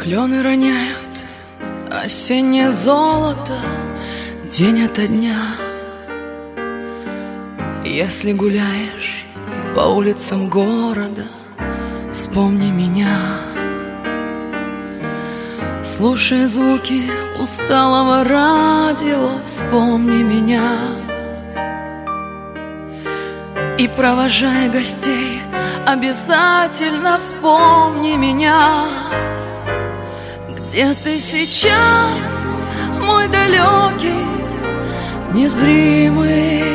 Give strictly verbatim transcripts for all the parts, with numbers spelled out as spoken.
Клены роняют осеннее золото день ото дня. Если гуляешь по улицам города, вспомни меня. Слушая звуки усталого радио, вспомни меня. И провожая гостей, обязательно вспомни меня. Где ты сейчас, мой далекий, незримый,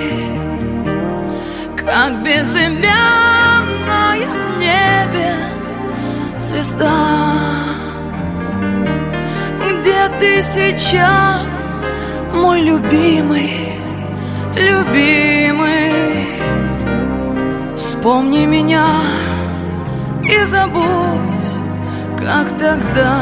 как безымянная в небе звезда? Где ты сейчас, мой любимый, любимый? Вспомни меня и забудь, как тогда.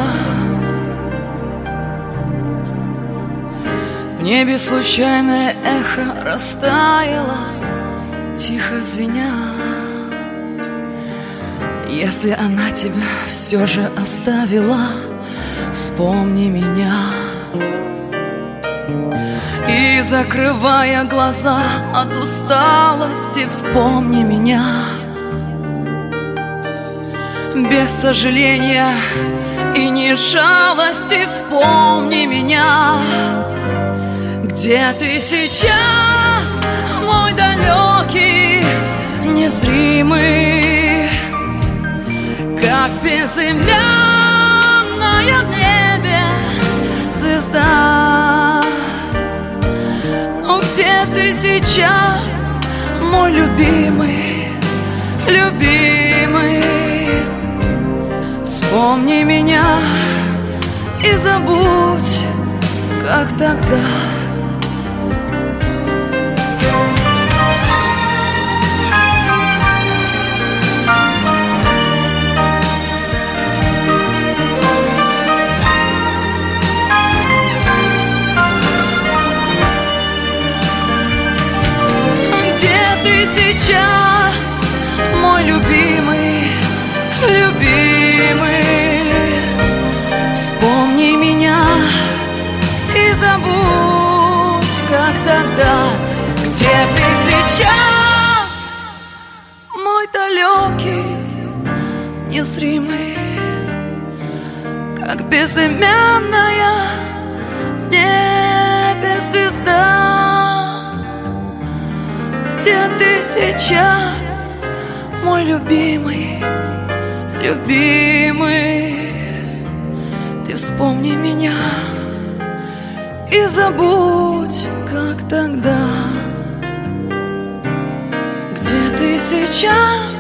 В небе случайное эхо растаяло, тихо звеня. Если она тебя все же оставила, вспомни меня. И, закрывая глаза от усталости, вспомни меня. Без сожаления и не жалости вспомни меня. Где ты сейчас, мой далекий, незримый, как безымянная в небе звезда? Ну где ты сейчас, мой любимый, любимый? Вспомни меня и забудь, как тогда. Сейчас, мой любимый, любимый, вспомни меня и забудь, как тогда. Где ты сейчас, мой далекий, незримый, как безымянная в небе звезда? Где ты сейчас, мой любимый, любимый? Ты вспомни меня и забудь, как тогда. Где ты сейчас?